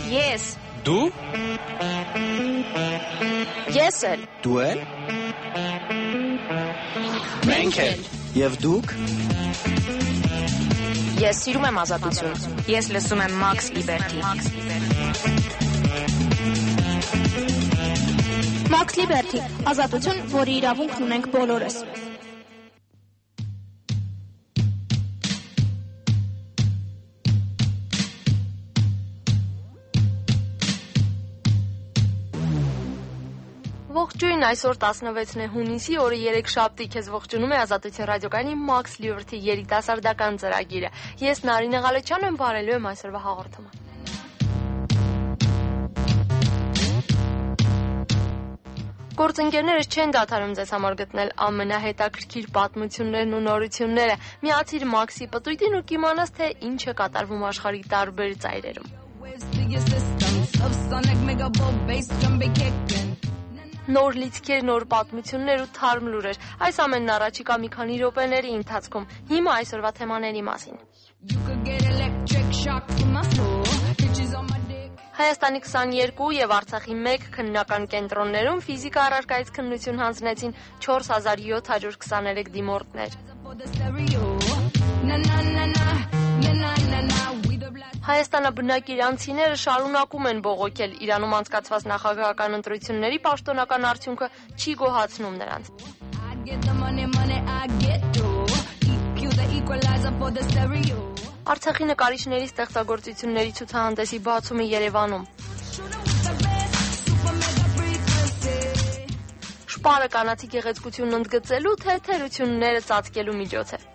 Ես։ Դու։ Ես էլ։ Դու էլ։ Մենք էլ։ Եվ դուք։ Ես սիրում եմ ազատություն։ Ես լսում եմ Max Liberty։ Max Liberty, ազատություն, որի իրավունքն ունենք բոլորս։ Ողջույն, այսօր 16 հունիսի, օրը 3 շաբթի, քեզ ողջունում է Ազատություն ռադիոկայանի Max Liberty երիտասարդական ծրագիրը։ Ես Նարինե Ղալեչյանն եմ, բարելու եմ այսօրվա հաղորդումը։ Գործընկերներս չեն դադարում ձեզ համար գտնել ամենահետաքրքիր պատմություններն ու նորությունները։ Միացիր Max-ի պտույտին ու կիմանաս, թե ինչ է կատարվում աշխարհի տարբեր ծայրերում։ Նոր լիցքեր, նոր պատմություններ ու թարմ լուրեր։ Այս ամենն առաջիկա մի քանի րոպեների ընթացքում։ Հիմա այսօրվա թեմաների մասին։ Հայաստանի 22 եւ Արցախի 1 քննական կենտրոններում ֆիզիկա առարկայից քննություն հանձնեցին 4723 դիմորդներ։ Հայաստանաբնակ իրանցիները շարունակում են բողոքել, Իրանում անցկացված նախագահական ընտրությունների պաշտոնական արդյունքը չի գոհացնում նրանց։ Արցախի նկարիչների ստեղծագործությունների ցուցահանդեսի բացումը Երևանում։ Շպարը կանացի գեղեցկությունն ընդգծելու, թե թերությունները ծածկելու միջոց է։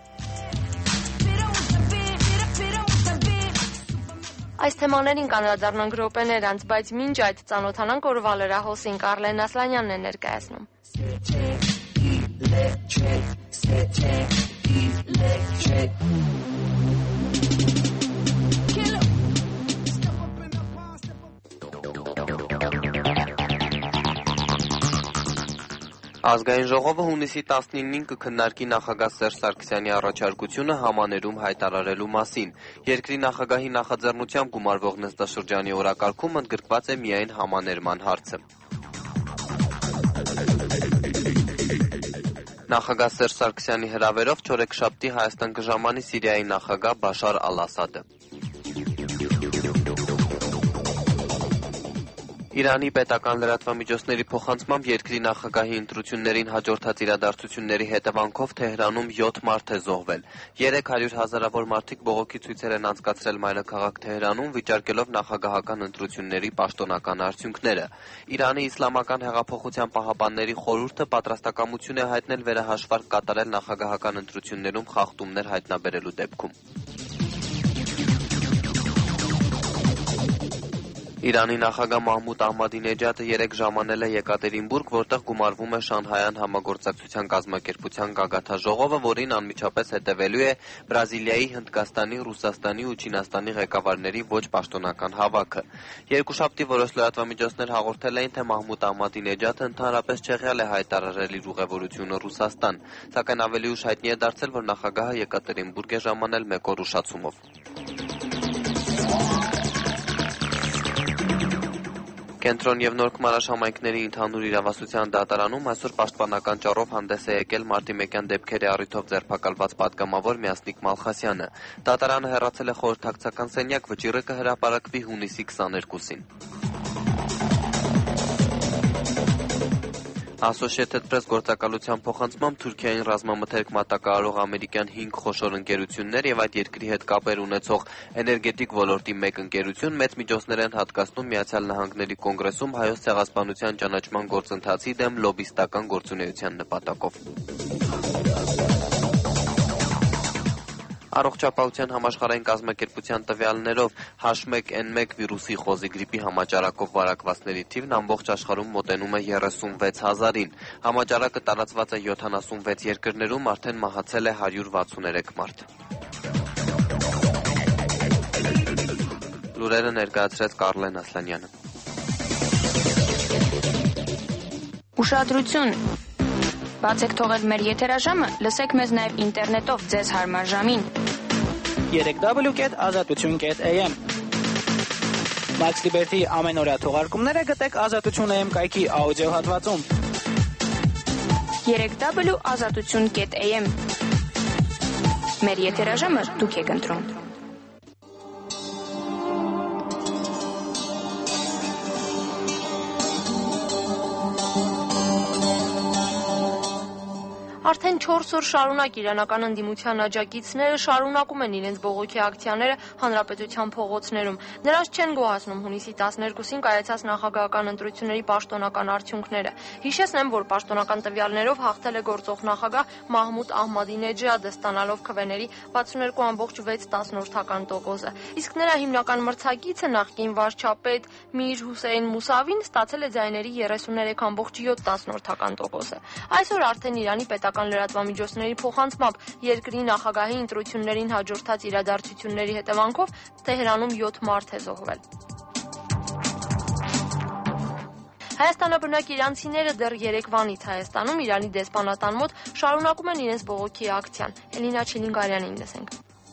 Այս թեմաներին կանրադառնանք րոպեներ անց, բայց մինչ այդ ծանոթանանք օրվա լրահոսին, Կարլեն Ասլանյանն է ներկայացնում։ Ազգային ժողովը հունիսի 19-ին կքննարկի նախագահ Սերժ Սարգսյանի առաջարկությունը համաներում հայտարարելու մասին։ Երկրի նախագահի նախաձեռնությամբ գումարվող նստաշրջանի օրակարգում ընդգրկված է միայն համաներման հարցը։ Նախագահ Սերժ Սարգսյանի հրավերով չորեքշաբթի Հայաստան կժամանի Սիրիայի նախագահ Բաշար Ալ-Ասադը։ Իրանի պետական լրատվամիջոցների փոխանցմամբ երկրի նախագահի ընտրություններին հաջորդած իրադարձությունների հետևանքով Թեհրանում 7 մարդ է զոհվել։ 300 հազարավոր մարդիկ բողոքի ցույցեր են անցկացրել մայրաքաղաք Թեհրանում, վիճարկելով նախագահական ընտրությունների պաշտոնական արդյունքները։ Իրանի Իսլամական հեղափոխության պահապանների խորհուրդը պատրաստակամություն է հայտնել վերահաշվարկ կատարել նախագահական ընտրություններում խախտումներ հայտնաբերելու դեպքում։ Իրանի նախագահ Մահմուդ Ահմադինեջադը 3 ժամանել է Եկատերինբուրգ, որտեղ գումարվում է Շանհայյան համագործակցության կազմակերպության գագաթաժողովը, որին անմիջապես հետևելու է Բրազիլիայի, Հնդկաստանի, Ռուսաստանի ու Չինաստանի ղեկավարների ոչ պաշտոնական հավաքը։ Երկուշաբթի որոշ լրատվամիջոցներ հաղորդել էին, թե Մահմուդ Ահմադինեջադը ընդհանրապես չեղյալ է հայտարարել իր ուղևորությունը Ռուսաստան, սակայն ավելի ուշ հայտնի է դարձել, որ նախագահը Եկատերինբուրգ է ժամանել 1 օր ուշացումով։ Կենտրոն եւ Նոր Քմարաշ համայնքների ընդհանուր իրավասության դատարանում այսօր պաշտպանական ճառով հանդես է եկել մարտիմեկյան դեպքերի առիթով ձերբակալված պատգամավոր Միասնիկ Մալխասյանը։ Դատարանը հեռացել է խորհրդակցական սենյակ, վճիռը կհրապարակվի հունիսի 22-ին։ Associated Press գործակալության փոխանցմամբ Թուրքիային ռազմամթերք մատակարարող ամերիկյան 5 խոշոր ընկերություններ եւ այդ երկրի հետ կապեր ունեցող էներգետիկ ոլորտի մեկ ընկերություն մեծ միջոցներ են հատկացնում Միացյալ Նահանգների կոնգրեսում հայոց ցեղասպանության ճանաչման գործընթացի դեմ լոբիստական գործունեության նպատակով։ Առողջապահության համաշխարհային կազմակերպության տվյալներով H1N1 վիրուսի խոզի գրիպի համաճարակով վարակվածների թիվն ամբողջ աշխարհում մոտենում է 36,000-ին։ Համաճարակը տարածված է 76 երկրներում, արդեն մահացել է 163 մարդ։ Լուրերը ներկայացրեց Կարլեն Ասլանյանը։ Ուշադրություն։ Բացեք թողել մեր եթերաժամը, լսեք մեզ նաև ինտերնետով ձեզ հարմար ժամին։ 3w.azatutun.am Max Liberty ամենօրյա թողարկումները գտեք Ազատություն.am կայքի աուդիո հատվածում։ 3w.azatutun.am Մեր եթերաժամը դուք եք ընտրում։ Արդեն 4 օր շարունակ իրանական ընդդիմության աջակիցները շարունակում են իրենց բողոքի ակցիաները հանրապետության փողոցներում։ Նրանց չեն գոհացնում հունիսի 12-ին կայացած նախագահական ընտրությունների պաշտոնական արդյունքները։ Հիշեցնեմ, որ պաշտոնական տվյալներով հաղթել է գործող նախագահ Մահմուդ Ահմադինեջադը, ստանալով քվեների 62.6%-ը։ Իսկ նրա հիմնական մրցակիցը նախկին վարչապետ Միր Հուսեյն Մուսավին ստացել է ձայների 33.7%-ը։ Այսօր արդեն Իրանի պետական լրատվամիջոցների փոխանցմամբ երկրի նախագահի ընտրություններին հաջորդած իրադարձությունների հետևանքով Թեհրանում 7 մարդ է զոհվել։ Հայաստանաբնակ իրանցիները դեռ երեկվանից Հայաստանում Իրանի դեսպանատան մոտ շարունակում են իրենց բողոքի ակցիան։ Էլինա Չիլինգարյանին լսենք։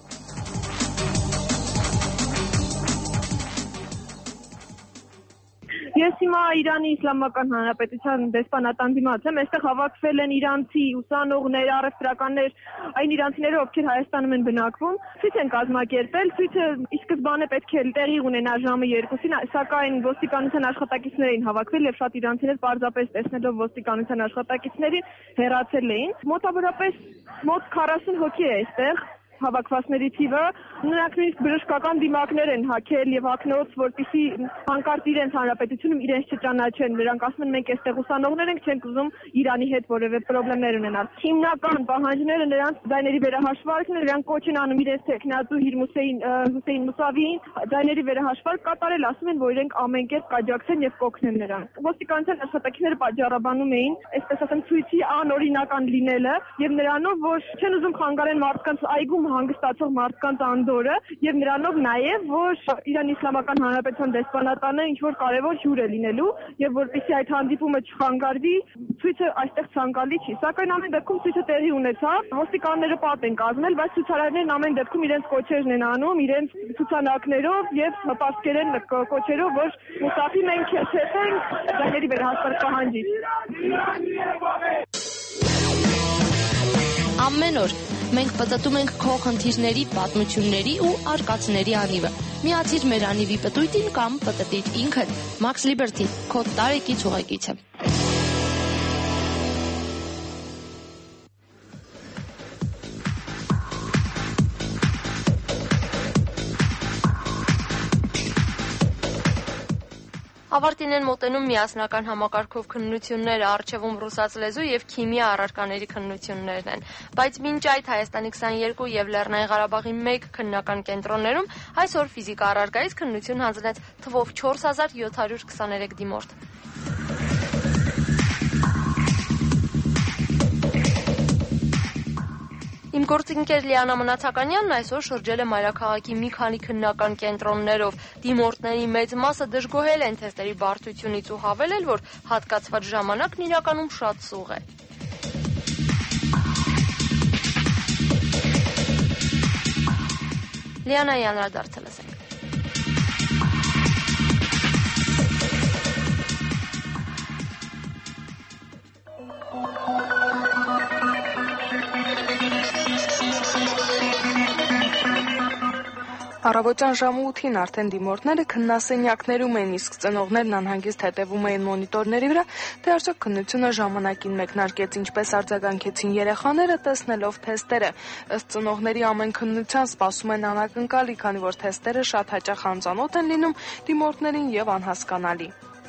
Ես հիմա Իրանի Իսլամական Հանրապետության դեսպանատան դիմաց եմ, այստեղ հավաքվել են իրանցի ուսանողներ, առևտրականներ, այն իրանցիները, ովքեր Հայաստանում են բնակվում, ցույց են կազմակերպել, ցույցը ի սկզբանե պետք է տեղի ունենա ժամը 2-ին, սակայն ոստիկանության աշխատակիցներ էին հավաքվել եւ շատ իրանցիներ պարզապես տեսնելով ոստիկանության աշխատակիցներին հեռացել էին։ Մոտավորապես մոտ 40 հոգի է այստեղ հավաքվածների թիվը, նրանք նույնիսկ բժշկական դիմակներ են հագել եւ հագնոց, որպեսզի հանկարծ իրենց հանրապետությունում իրենց չճանաչեն։ Նրանք ասում են մենք այստեղ ուսանողներ ենք, չենք ուզում Իրանի հետ որևէ խնդիրներ ունենալ։ Հիմնական պահանջները նրանց ձայների վերահաշվարկն է, նրանք կոչ են անում իրենց տեխնատու Հուսեյն Մուսավիին ձայների վերահաշվարկ կատարել, ասում են, որ իրենք ամեն կերպ կաջակցեն եւ կօգնեն նրան։ Ոստիկանության աշխատակիցները պատճառաբանում էին, այսպես ասեմ, ցույցի անօրինական լինելը եւ նրանով, որ չեն ուզում խանգարեն մարդկանց այգում հանգստացող մարդկանց անդորը եւ նրանով նաեւ որ Իրանի Իսլամական Հանրապետության դեսպանատանը ինչ որ կարեւոր հյուր է լինելու եւ որպեսզի այդ հանդիպումը չխանգարվի, ցույցը այստեղ ցանկալի չի, սակայն ամեն դեպքում ցույցը տեղի ունեցավ, ոստիկանները պատ են կազմել, բայց ցուցարարներն ամեն դեպքում իրենց կոչերն են անում, իրենց ցուցանակներով եւ պարսկերեն կոչերով, որ Մուսաֆի մենք քեզ հետ ենք, ձայների վերահասարկ պահանջի։ Ամեն օր մենք պտտում ենք քո խնդիրների, պատմությունների ու արկածների անիվը։ Միացիր մեր անիվի պտույտին կամ պտտիր ինքդ։ Max Liberty, քո տարեկից ուղեկիցը։ Ավարտին են մոտենում միասնական համակարգով քննությունները, առջևում ռուսաց լեզու եւ քիմիա առարկաների քննություններն են։ Բայց մինչ այդ Հայաստանի 22 եւ Լեռնային Ղարաբաղի 1 քննական կենտրոններում այսօր ֆիզիկա առարկայից քննություն հանձնեց թվով 4723 դիմորդ։ Իմ գործընկեր Լիանա Մնացականյանն այսօր շրջել է մայրաքաղաքի մի քանի քննական կենտրոններով։ Դիմորդների մեծ մասը դժգոհել են թեստերի բարդությունից ու հավելել, որ հատկացված ժամանակն իրականում շատ սուղ է։ Լիանայի անդրադարձը լսենք։ Առավոտյան ժամը 8-ին արդեն դիմորդները քննասենյակներում էին, իսկ ծնողներն անհանգիստ հետևում էին մոնիտորների վրա, թե արդյոք քննությունը ժամանակին մեկնարկեց, ինչպես արձագանքեցին երեխաները տեսնելով թեստերը։ Ըստ ծնողների ամեն քննության սպասում են անակնկալի, քանի որ թեստերը շատ հաճախ անծանոթ են լինում դիմորդներին եւ անհասկանալի։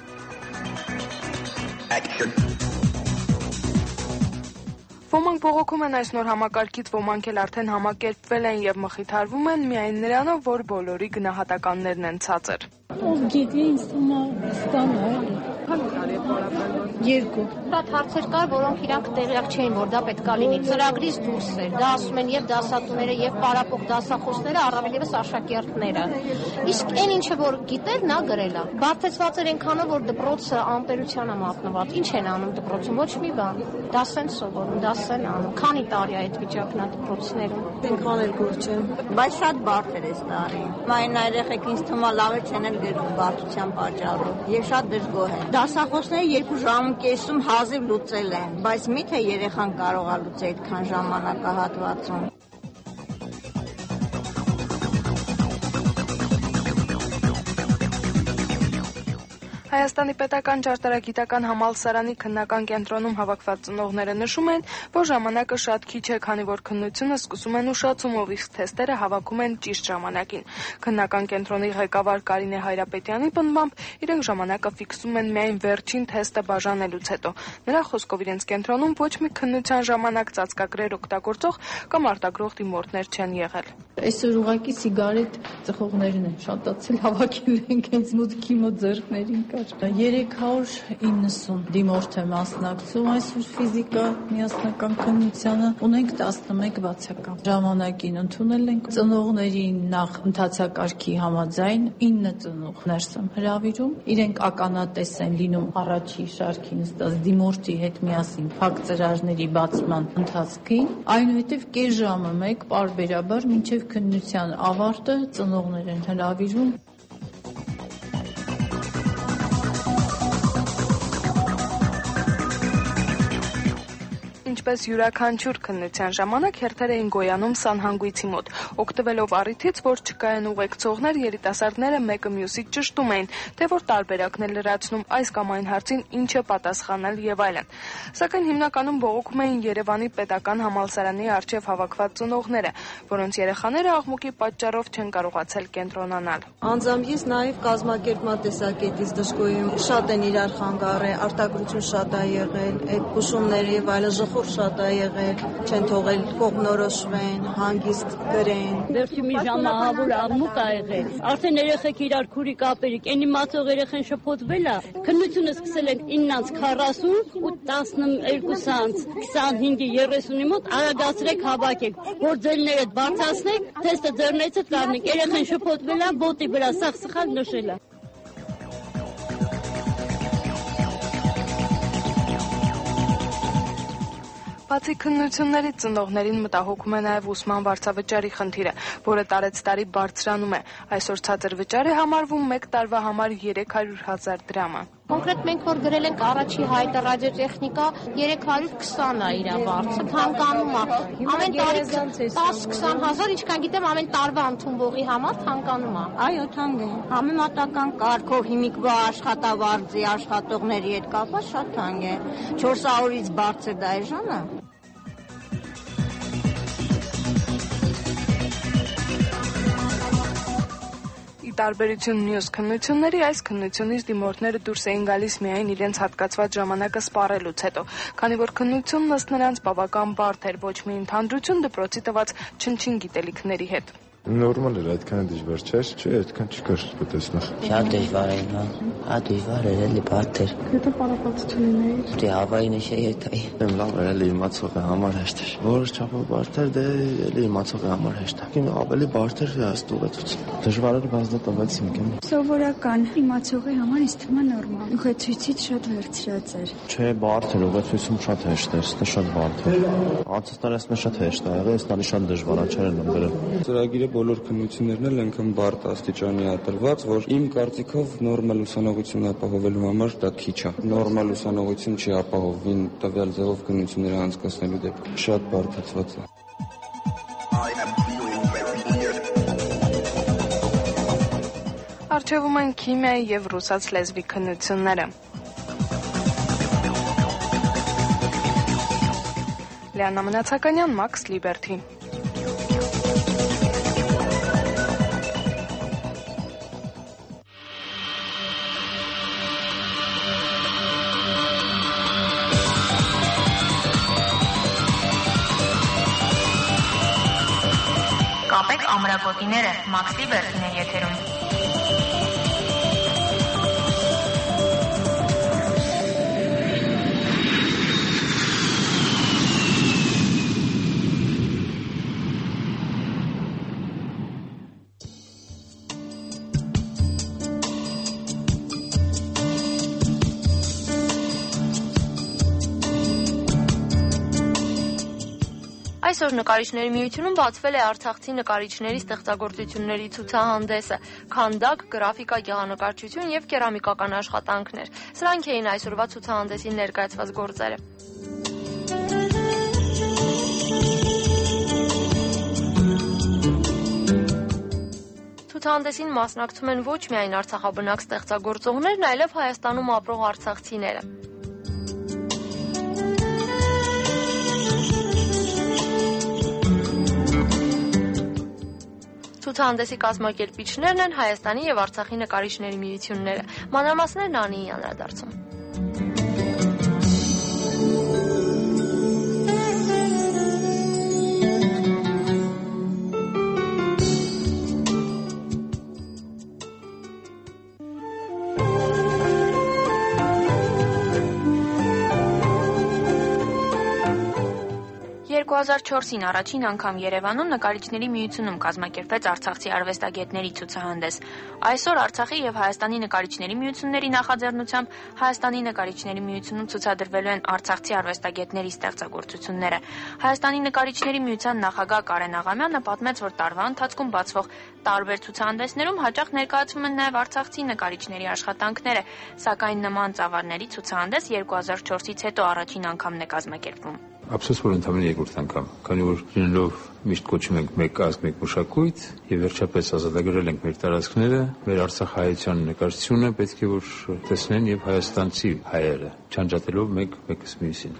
Ոմանք բողոքում են այս նոր համակարգից, ոմանք էլ արդեն համակերպվել են եւ մխիթարվում են միայն նրանով, որ բոլորի գնահատականներն են ցածր։ Ով գիտի ինձ թվում է ստանալ։ կար եւ պարապել։ Երկու։ Շատ հարցեր կար, որոնք իրանք տեղյակ չէին, որ դա պետքա լինի։ Ծրագրից դուրս էր։ Դա ասում են եւ դասատուները, եւ պարապող դասախոսները, առավել եւս աշակերտները։ Իսկ այն ինչը որ գիտեր, նա գրել է։ Բարդեցված էր այնքանով, որ դպրոցը անտերության է մատնված։ Ինչ են անում դպրոցում? Ոչ մի բան։ Դասեն սովորում, դասեն անում։ Քանի տարի է այդ վիճակն է դպրոցներում։ Այնքան էլ գոր չէ։ Բայց շատ բարդ էր այս տարի։ Մայն երեխեք ինձ թվում է լավ չեն էլ գրում բարդության պատճառով եւ շատ դժգոհ են։ Դասախոսները 2 ժամկեսում հազիվ լուծել են, բայց միթե երեխան կարող է լուծել այդքան ժամանակահատվածում։ Հայաստանի պետական ճարտարագիտական համալսարանի քննական կենտրոնում հավաքված ծնողները նշում են, որ ժամանակը շատ քիչ է, քանի որ քննությունը սկսում են ուշացումով, իսկ թեստերը հավաքում են ճիշտ ժամանակին։ Քննական կենտրոնի ղեկավար Կարինե Հայրապետյանի պնդմամբ իրենք ժամանակը ֆիքսում են միայն վերջին թեստը բաժանելուց հետո։ Նրա խոսքով իրենց կենտրոնում ոչ մի քննության ժամանակ ծածկագրեր օգտագործող կամ արտագրող դիմորդներ չեն եղել։ Այսօր ուղղակի սիգարետ ծխողներն են շատացել, հավաքել ենք հենց մուտքի մոտ ձեռքներին կար։ 390 դիմորդ է մասնակցում այսօր ֆիզիկա միասնական քննությանը, ունենք 11 բացական։ Ժամանակին ընդունել ենք ծնողներին նախ ընթացակարգի համաձայն 9 ծնող ներս եմ հրավիրում, իրենք ականատես են լինում առաջի շարքի նստած դիմորդի հետ միասին փակ ծրարների բացման ընթացքին, այնուհետև կես ժամը մեկ պարբերաբար մինչև քննության ավարտը ծնողներ են հրավիրում։ Ինչպես յուրաքանչյուր քննության ժամանակ հերթեր էին գոյանում սանհանգույցի մոտ։ Օգտվելով առիթից, որ չկային ուղեկցողներ, երիտասարդները մեկը մյուսից ճշտում էին, թե որ տարբերակն է լրացնում այս կամ այն հարցին ինչը պատասխանել եւ այլն։ Սակայն հիմնականում բողոքում էին Երևանի պետական համալսարանի առջև հավաքված ծնողները, որոնց երեխաները աղմուկի պատճառով չեն կարողացել կենտրոնանալ։ Անձամբ ես նաեւ կազմակերպման տեսակետից դժգոհ եմ, շատ են իրար խանգարել, արտադրություն շատ է եղել, այդ հուշումները եւ այլն ժխոր շատ է եղել, չեն թողել կողմնորոշվեն, հանգիստ գրեն։ Վերջի մի ժամահավոր աղմուկ ա եղել։ Արդեն երեխեք իրար քուրի կապերիկ, այնի մացող երեխեն շփոթվել է։ Քննությունը սկսել ենք 9:40 ու 12:25-ի 30-ի մոտ արագացրեք հավաքեք, որ ձելները բարձրացնեք, թեստը ձեռներից կառնեք։ Երեխեն շփոթվել է, բոտի վրա սաղ սխալ նշել է։ Բացի քննություններից ծնողներին մտահոգում է նաև ուսման վարձավճարի խնդիրը, որը տարեցտարի բարձրանում է։ Այսօր ցածր վճար է համարվում 1 տարվա համար 300,000 դրամը։ Կոնկրետ մենք որ գրել ենք առաջի հայտը ռադիոտեխնիկա 320 է իր վարձը, թանկանում է։ Ամեն տարի 10-20 հազար, ինչքան գիտեմ, ամեն տարվա ընդունվողի համար թանկանում է։ Այո, թանկ է։ Համեմատական կարգով հիմիկվա աշխատավարձի աշխատողների հետ կապված շատ թանկ է։ 400-ից բարձր դայժանը։ Տարբերություն մյուս քննությունների, այս քննությունից դիմորդները դուրս էին գալիս միայն իրենց հատկացված ժամանակը սպառելուց հետո, քանի որ քննությունն ըստ նրանց բավական բարդ էր, ոչ մի ընդհանրություն դպրոցի տված չնչին գիտելիքների հետ։ Նորմալ էր, այդքան դժվար չէր, չէ, այդքան չկար տեսնող։ Շատ դժվար էր, հա դժվար էր, էլի բարդ էր։ Եթե պարապացություն ուներ։ Դե հավային է հետայ։ Լավ էր, էլի իմացողը համար հեշտ էր։ Որոշ չափով բարդ էր, դե էլի իմացողը համար հեշտ է։ Կին ավելի բարդ էր ստուգեցուցը։ Դժվար էր, բայց դա տվեցինք եմ։ Սովորական իմացողի համար ինձ թվում է նորմալ։ Ուղեցույցից շատ վերցրած էր։ Չէ, բարդ էր, ուղեցույցում շատ հեշտ էր, ստե շատ բարդ էր։ Անցած տարի շատ հեշտ ա եղել, այս տարի շատ դժվար է, չէր նմբերը։ Ծրագիրը բոլոր քննություններն էլ այնքան բարդ աստիճանի է տրված, որ իմ կարծիքով նորմալ ուսանողություն ապահովելու համար դա քիչ է։ Նորմալ ուսանողություն չի ապահովին տվյալ ձևով քննությունները անցկացնելու դեպքում։ Շատ բարդացված է։ Առջևում են քիմիայի եւ ռուսաց լեզվի քննությունները։ Լիանա Մնացականյան, Մաքս Լիբերթի։ Կապեք ամրագոտիները, Մաքս Լիբերթին է եթերում։ Այսօր Նկարիչների միությունում բացվել է արցախցի նկարիչների ստեղծագործությունների ցուցահանդեսը՝ քանդակ, գրաֆիկա, գեղանկարչություն եւ կերամիկական աշխատանքներ։ Սրանք էին այսօրվա ցուցահանդեսին ներկայացված գործերը։ Ցուցահանդեսին մասնակցում են ոչ միայն արցախաբնակ ստեղծագործողներն, այլև Հայաստանում ապրող արցախցիները։ Ցուցահանդեսի կազմակերպիչներն են Հայաստանի եւ Արցախի նկարիչների միությունները։ Մանրամասներն Անիի անդրադարձում։ «2004-ին առաջին անգամ Երևանում Նկարիչների միությունում կազմակերպվեց արցախցի արվեստագետների ցուցահանդես։ Այսօր Արցախի եւ Հայաստանի նկարիչների միությունների նախաձեռնությամբ Հայաստանի նկարիչների միությունում ցուցադրվելու են արցախցի արվեստագետների ստեղծագործությունները։ Հայաստանի նկարիչների միության նախագահ Կարեն Աղամյանը պատմեց, որ տարվա ընթացքում բացվող տարբեր ցուցահանդեսներում հաճախ ներկայացվում են նաեւ արցախցի նկարիչների աշխատանքները, սակայն նման ծավալների ցուցահանդես 2004-ից հետո առաջին անգամն է կազմակերպվում։ Ափսոս որ ընդամենը երկրորդ անգամ, քանի որ լինելով միշտ կոչում ենք մեկ ազգ, մեկ մշակույթ եւ վերջապես ազատագրել ենք մեր տարածքները, մեր արցախահայության նկարչությունը պետք է որ տեսնեն եւ հայաստանցի հայերը, չանջատելով մեկս մյուսին։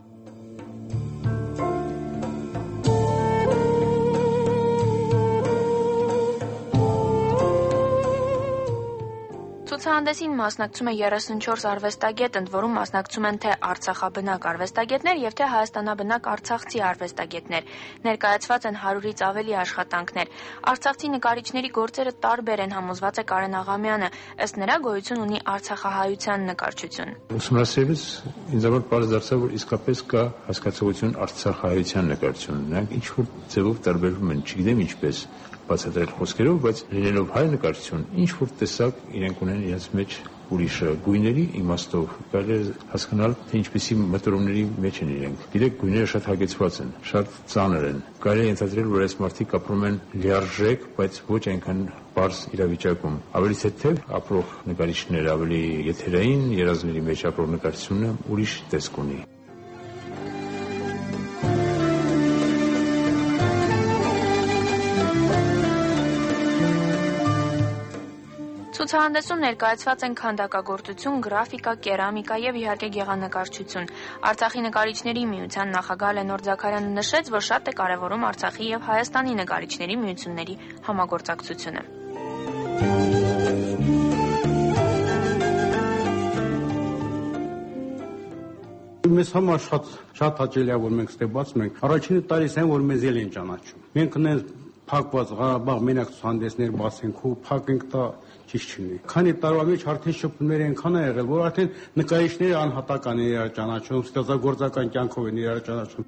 Ցուցահանդեսին մասնակցում է 34 արվեստագետ, ընդ որում մասնակցում են թե արցախաբնակ արվեստագետներ եւ թե հայաստանաբնակ արցախցի արվեստագետներ։ Ներկայացված են 100-ից ավելի աշխատանքներ։ Արցախցի նկարիչների գործերը տարբեր են, համոզված է Կարեն Աղամյանը, ըստ նրա գոյություն ունի արցախահայության նկարչություն։ Ուսումնասիրելուց ինձ համար պարզ դարձավ, որ իսկապես կա հասկացողություն արցախահայության նկարչություն։ Նրանք ինչ-որ ձևով տարբերվում են, չգիտեմ ինչպես բացատրել խոսքերով, բայց լինելով հայ նկարչություն, ինչ-որ տեսակ իրենք ունեն իրենց մեջ ուրիշ գույների իմաստով, կարելի է հասկանալ, թե ինչպիսի մտորումների մեջ են իրենք։ Գիտեք, գույները շատ հագեցված են, շատ ծանր են։ Կարելի է ենթադրել, որ այս մարդիկ ապրում են լիարժեք, բայց ոչ այնքան պարզ իրավիճակում։ Ավելի թեթև ապրող նկարիչները, ավելի եթերային երազների մեջ ապրող նկարչությունը ուրիշ տեսք ունի։ Ցուցահանդեսում ներկայացված են քանդակագործություն, գրաֆիկա, կերամիկա եւ իհարկե գեղանկարչություն։ Արցախի նկարիչների միության նախագահ Լենոր Զաքարյանը նշեց, որ շատ է կարևորում Արցախի եւ Հայաստանի նկարիչների միությունների համագործակցությունը։ Մեզ համար շատ հաճելի է, որ մենք ստեբացում ենք։ Առաջին տարիս են, որ մեզ ել են ճանաչում։ Մենք ունենք փակված Ղարաբաղ մենակ ցուցահանդեսներ բացենք ու փակենք դա ճիշտ չլինի։ Քանի տարվա մեջ արդեն շփումներ այնքան է եղել, որ արդեն նկարիչները անհատական են իրար ճանաչում, ստեղծագործական կյանքով են իրար ճանաչում։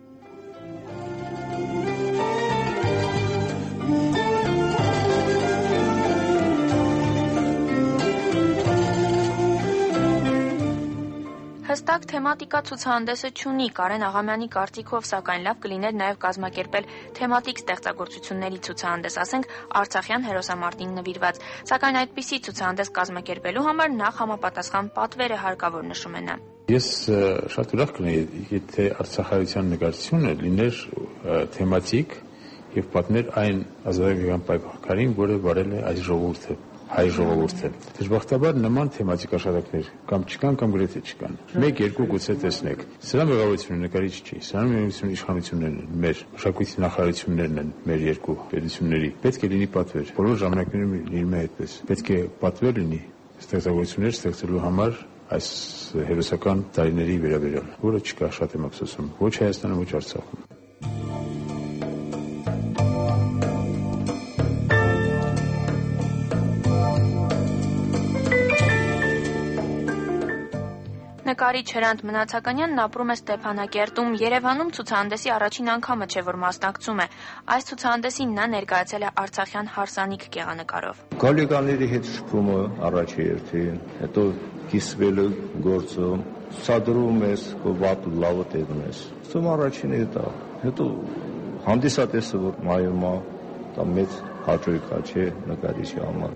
Հստակ թեմատիկա ցուցահանդեսը չունի, Կարեն Աղամյանի կարծիքով, սակայն լավ կլիներ նաև կազմակերպել թեմատիկ ստեղծագործությունների ցուցահանդես, ասենք Արցախյան հերոսամարտին նվիրված, սակայն այդպիսի ցուցահանդես կազմակերպելու համար նախ համապատասխան պատվեր է հարկավոր, նշում է նա։ Ես շատ ուրախ կլինեի, եթե արցախահայության նկարչությունը լիներ թեմատիկ եւ պատմեր այն ազատագրական պայքարին, որը վարել է այս ժողովուրդը։ Հայ ժողովուրդը։ Դժբախտաբար նման թեմատիկ աշխատանքներ կամ չկան կամ գրեթե չկան։ Մեկ-երկու գուցե տեսնեք։ Սրա մեղավորությունը նկարիչ չի, սրա մեղավորությունը իշխանություններն են, մեր մշակույթի նախարարություններն են, մեր երկու պետությունների։ Պետք է լինի պատվեր։ Բոլոր ժամանակներում լինում է այդպես։ Պետք է պատվեր լինի ստեղծագործություններ ստեղծելու համար այս հերոսական տարիների վերաբերյալ, որը չկա, շատ եմ ափսոսում, ոչ Հայաստանում, ոչ Արցախում։ Նկարիչ Հրանտ Մնացականյանն ապրում է Ստեփանակերտում, Երևանում ցուցահանդեսի առաջին անգամը չէ, որ մասնակցում է։ Այս ցուցահանդեսին նա ներկայացել է արցախյան հարսանիք գեղանկարով։ Գալեկաների հետ շփումը առաջի երթին, հետո կիսվելու գործը, ցուցադրում ես, որ վատը լավը տեղում ես։ Սա առաջինը դա։ Հետո Հանդիսատեսը որ մայում է, դա մեծ հաճույք է, չէ, նկարիչի համար։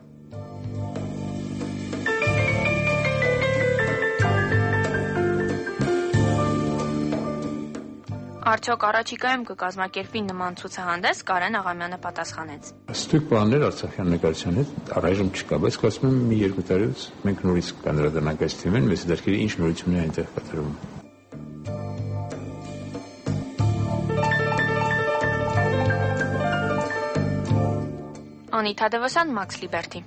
Արդյոք առաջիկայում կկազմակերպվի նման ցուցահանդես, Կարեն Աղամյանը պատասխանեց. Ստույգ բաներ արցախյան նկարչության հետ առայժմ չկա, բայց կարծում եմ մի 2 տարուց մենք նորից կանդրադառնանք այս թեմին, մեծ դեպքերի ինչ նորություններ այնտեղ կատարվում։ Անիթա Դևոսյան, Մաքս Լիբերթի։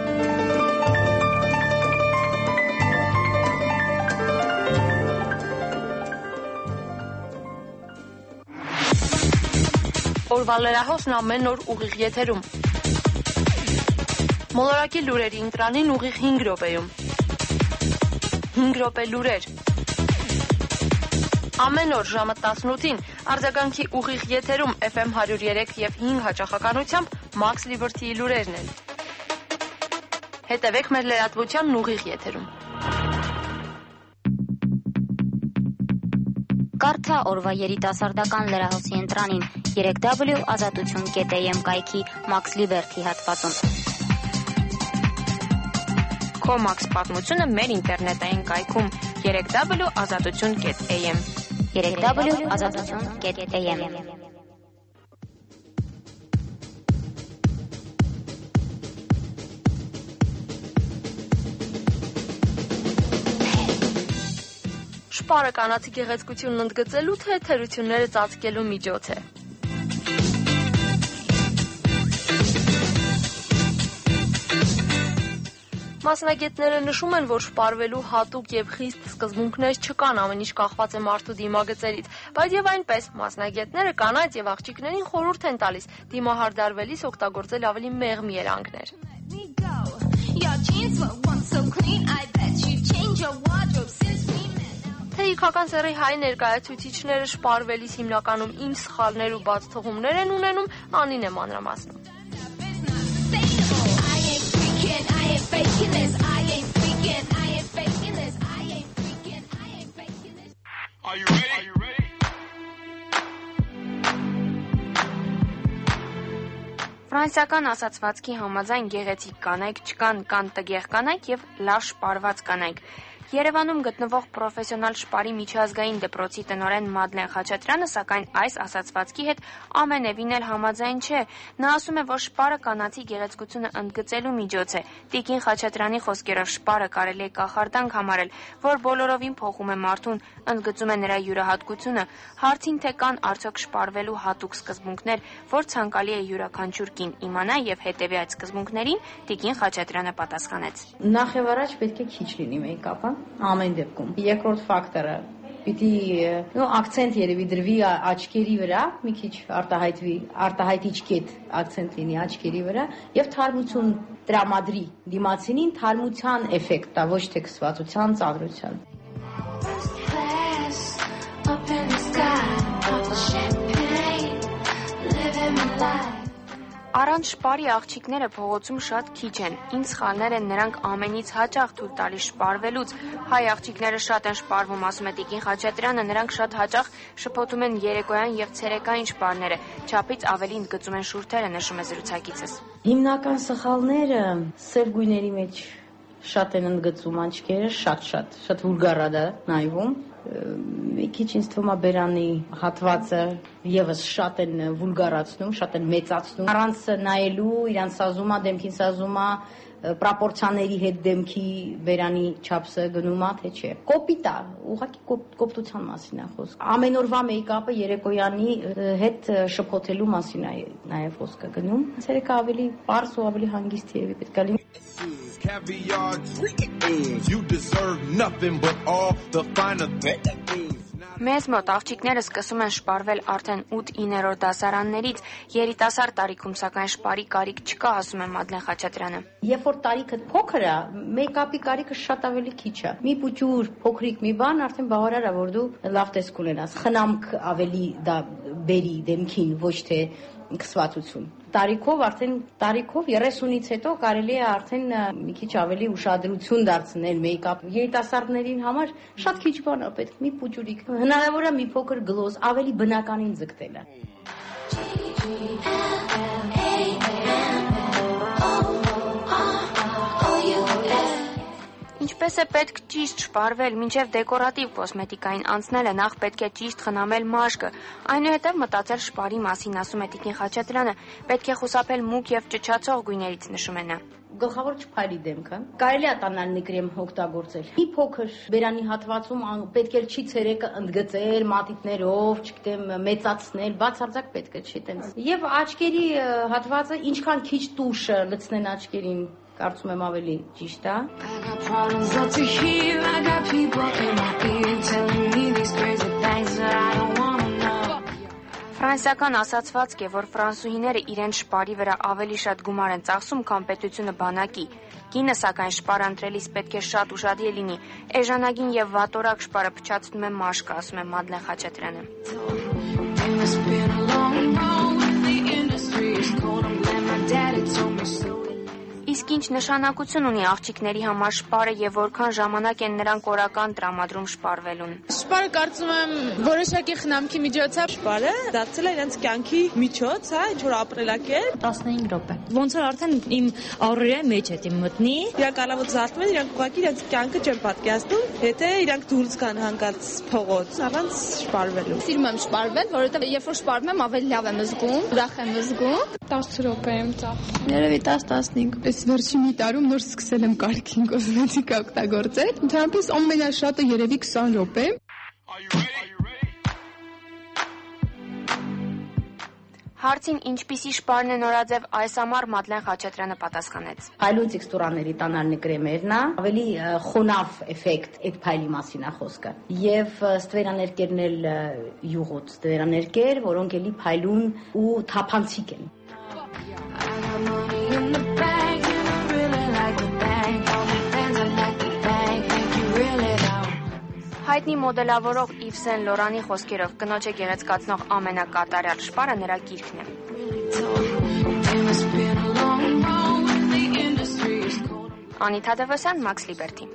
Օրվա լրահոսն ամեն օր ուղիղ եթերում։ Մոլորակի լուրերի ընտրանին ուղիղ 5 րոպեում։ 5 րոպե լուրեր։ Ամեն օր ժամը 18-ին արձագանքի ուղիղ եթերում FM 103 եւ 5 հաճախականությամբ Մաքս Լիբերթիի լուրերն են։ Հետևեք մեր լրատվությանն ուղիղ եթերում։ Կարդա օրվա երիտասարդական լրահոսի ընտրանին 3w.azatutun.am կայքի Մաքս Լիբերթի հատվածում։ Քո Մաքս պատմությունը մեր ինտերնետային կայքում 3w.azatutun.am 3w.azatutun.am Շպարը կանացի գեղեցկությունն ընդգծելու թե թերությունները ծածկելու միջոց է։ Մասնագետները նշում են, որ շպարվելու հատուկ եւ խիստ սկզբունքներ չկան, ամեն ինչ կախված է մարդու դիմագծերից, բայց եւ այնպես մասնագետները կանայք եւ աղջիկներին խորհուրդ են տալիս դիմահարդարվելիս օգտագործել ավելի մեղմ երանգներ։ Թեյքական սեռի հայ ներկայացուցիչները շպարվելիս հիմնականում իմ սխալներ ու բաց թողումներ են ունենում, Անին է մանրամասնում։ Ֆրանսիական ասացվածքի համաձայն գեղեցիկ կանայք չկան, կան տգեղ կանայք եւ լավ շպարված կանայք։ Երևանում գտնվող պրոֆեսիոնալ շպարի միջազգային դպրոցի տնօրեն Մադլեն Խաչատրյանը, սակայն այս ասացվածքի հետ ամենևին էլ համաձայն չէ։ Նա ասում է, որ շպարը կանացի գեղեցկությունը ընդգծելու միջոց է։ Տիկին Խաչատրյանի խոսքերով շպարը կարելի է կախարդանք համարել, որ բոլորովին փոխում է մարդուն, ընդգծում է նրա յուրահատկությունը։ Հարցին թե կան արդյոք շպարվելու հատուկ սկզբունքներ, որ ցանկալի է յուրաքանչյուր կին իմանա եւ հետեւի այդ սկզբունքներին, Տիկին Խաչատրյանը պատասխանեց. Նախ եւ առաջ պետք է քիչ լինի մեյքափը, ամեն դեպքում։ Երկրորդ ֆակտորը պիտի ակցենտ երևի դրվի աչքերի վրա, մի քիչ արտահայտիչ կետ ակցենտ լինի աչքերի վրա եւ թարմություն տրամադրի դիմացինին, թարմության էֆեկտ տա, ոչ թե քսվածության, ծաղրության։ Առանց շպարի աղջիկները փողոցում շատ քիչ են։ Ինչ սխալներ են նրանք ամենից հաճախ թույլ տալիս շպարվելուց։ Հայ աղջիկները շատ են շպարվում, ասում է Տիկին Խաչատրյանը, նրանք շատ հաճախ շփոթում են երեկոյան եւ ցերեկային շպարները, չափից ավելի ընդգծում են շուրթերը, նշում է զրուցակիցս։ Հիմնական սխալները սև գույների մեջ շատ են ընդգծում աչքերը, շատ վուլգար է դա նայվում։ Մի քիչ ինձ թվում է բերանի հատվածը եւս շատ են վուլգարացնում, շատ են մեծացնում։ Առանց նայելու իրանց սազումա, դեմքին սազումա, պրոպորցիաների հետ դեմքի բերանի չափսը գնում է, թե չէ։ Կոպիտ է, ուղղակի կոպտության մասին է խոսքը։ Ամեն օրվա մեյքափը երեկոյանի հետ շփոթելու մասին է նաեւ խոսքը գնում։ Ցերեկը ավելի պարզ ու ավելի հանգիստ երևի պետք է լինի։ Caviar dreams, you deserve nothing but all the finer things. Մեզ մոտ աղջիկները սկսում են շպարվել արդեն 8-9-րդ դասարաններից, երիտասարդ տարիքում սակայն շպարի կարիք չկա, ասում է Մադլեն Խաչատրյանը։ Երբ որ տարիքը փոքր է, մեյքափի կարիքը շատ ավելի քիչ է։ Մի փուճուր, փոքրիկ մի բան արդեն բավարար է, որ դու լավ տեսք ունենաս։ Խնամք ավելի դա բերի դեմքին, ոչ թե քսվածություն։ Տարիքով 30-ից հետո կարելի է արդեն մի քիչ ավելի ուշադրություն դարձնել մեյքափ։ Երիտասարդներին համար շատ քիչ բան է պետք, մի փուճուրիկ, հնարավոր է մի փոքր գլոզ, ավելի բնականին ձգտելը։ Ինչպես է պետք ճիշտ շպարվել, մինչև դեկորատիվ կոսմետիկային անցնելը նախ պետք է ճիշտ խնամել մաշկը, այնուհետև մտածել շպարի մասին, ասում է Տիկին Խաչատրյանը, պետք է խուսափել մուգ եւ ճչացող գույներից, նշում է նա։ Գլխավոր չփայլի դեմքը։ Կարելի է տանալնի կրեմ օգտագործել։ Մի փոքր բերանի հատվածում պետք է չի ցերեկը ընդգծել մատիտներով, չգիտեմ, մեծացնել, բացարձակ պետք է չի տենց։ Եվ աչքերի հատվածը ինչքան քիչ տուշը լցնեն աչքերին, կարծում եմ ավելի ճիշտ է։ Ֆրանսիական ասացվածք է, որ ֆրանսուհիները իրենց շպարի վրա ավելի շատ գումար են ծախսում, քան պետությունը բանակի։ Կինը, սակայն, շպար ընտրելիս պետք է շատ ուշադիր լինի։ Էժանագին եւ վատորակ շպարը փչացնում է մաշկը, ասում է Մադլեն Խաչատրյանը։ Իսկ ինչ նշանակություն ունի աղջիկների համար շպարը եւ որքան ժամանակ են նրանք օրական տրամադրում շպարվելուն։ Շպարը կարծում եմ որոշակի խնամքի միջոց է։ Շպարը դարձել է իրենց կյանքի միջոց, հա, ինչ որ ապրելակերպ։ 15 րոպե։ Ոնց որ արդեն իմ առօրյա մեջ է մտնի։ Իրանք առավոտ զարթում են, իրանք ուղղակի իրենց կյանքը չեն պատկերացնում, եթե իրանք դուրս գան հանկարծ փողոց առանց շպարվելու։ Սիրում եմ շպարվել, որովհետեւ երբ որ շպարվում եմ, ավելի լավ եմ զգում, ուրախ եմ զգում։ 10 րոպե եմ ծախսում։ Երևի 10-15։ Այս վերջին մի տարում նոր սկսել եմ կարգին կոսմետիկա օգտագործել։ Ընդհանրապես ամենաշատը երևի 20 րոպե։ Հարցին ինչպիսի շպարն է նորաձև այս ամառ Մադլեն Խաչատրյանը պատասխանեց։ Փայլուն տեքստուրաների տանալնի կրեմերն է, ավելի խոնավ էֆեկտ այդ փայլի մասին է խոսքը։ Եվ ստվերաներկերն էլ յուղոտ ստվերաներկեր, որոնք էլի փայլուն ու թափանցիկ են։ Հայտնի մոդելավորող Իվ Սեն Լորանի խոսքերով կնոջը գեղեցկացնող ամենակատարյալ շպարը նրա գիրքն է։ Անիթա Դևոսյան, Max Liberty։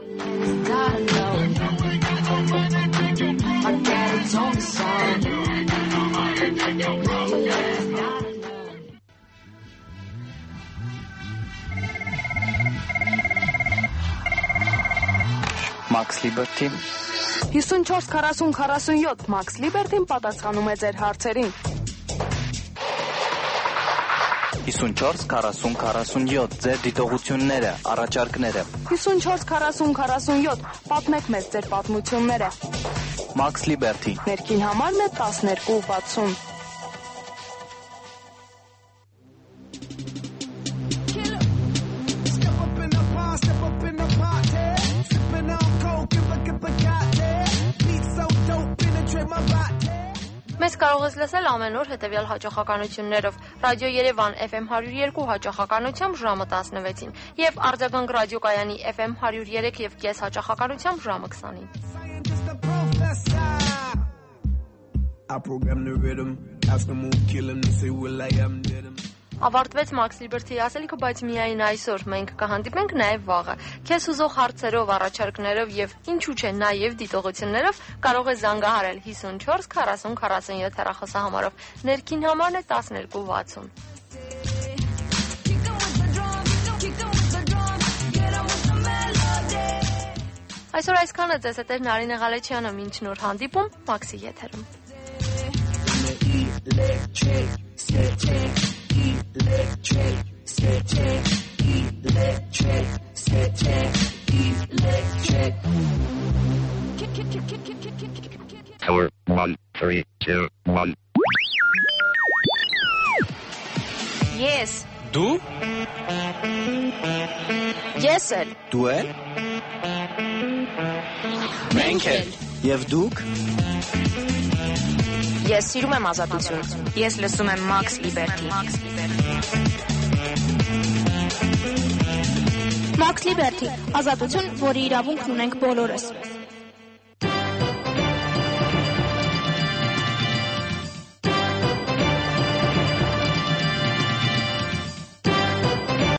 Max Liberty 54-40-47 Max Liberty-ն պատասխանում է ձեր հարցերին։ 54-40-47 ձեր դիտողությունները, առաջարկները։ 54-40-47 պատմեք մեզ ձեր պատմությունները։ Max Liberty Ներքին համարն է 1260։ Մեզ կարող ես լսել ամեն օր հետևյալ հաճախականություններով. Ռադիո Երևան FM 102 հաճախականությամբ ժամը 16-ին եւ Արձագանք ռադիոկայանի FM 103 եւ կես հաճախականությամբ ժամը 20-ին։ Ավարտվեց Max Liberty-ի ասելիքը, բայց միայն այսօր մենք կհանդիպենք նաև վաղը։ Քեզ հուզող հարցերով, առաջարկներով եւ ինչու՞ չէ նաև դիտողություններով կարող ես զանգահարել 54 40 47 հեռախոսահամարով։ Ներքին համարն է 1260։ Այսօր այսքանը ձեզ հետ էր Նարինե Ղալեչյանը, մինչ նոր հանդիպում Մաքսի եթերում։ Tower 1, 3, 2, 1. Yes. Դու? Ես էլ։ Դու էլ? Մենք էլ։ Եվ դուք? Ես սիրում եմ ազատություն։ Ես լսում եմ Max Liberty։ Max Liberty, ազատություն, որի իրավունքն ունենք բոլորս։